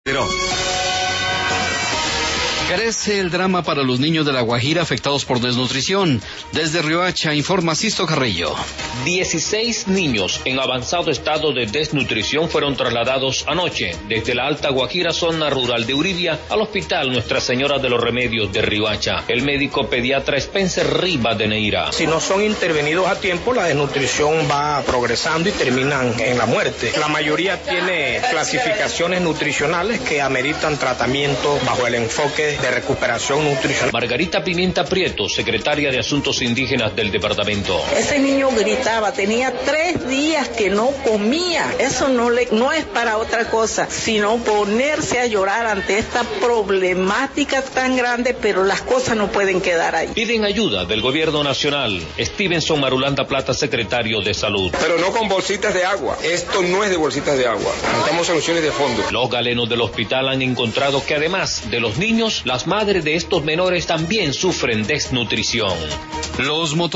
Pero crece el drama para los niños de La Guajira afectados por desnutrición. Desde Riohacha informa Sisto Carrillo. 16 niños en avanzado estado de desnutrición fueron trasladados anoche desde la Alta Guajira, zona rural de Uribia, al Hospital Nuestra Señora de los Remedios de Riohacha. El médico pediatra Spencer Rivadeneira. Si no son intervenidos a tiempo, la desnutrición va progresando y terminan en la muerte. La mayoría tiene clasificaciones nutricionales que ameritan tratamiento bajo el enfoque de recuperación nutricional. Margarita Pimienta Prieto, secretaria de Asuntos Indígenas del departamento. Ese niño gritaba, tenía 3 días que no comía. Eso no es para otra cosa, sino ponerse a llorar ante esta problemática tan grande, pero las cosas no pueden quedar ahí. Piden ayuda del gobierno nacional. Stevenson Marulanda Plata, secretario de Salud. Pero no con bolsitas de agua. Esto no es de bolsitas de agua. Necesitamos soluciones de fondo. Los galenos del hospital han encontrado que además de los niños, las madres de estos menores también sufren desnutrición. Los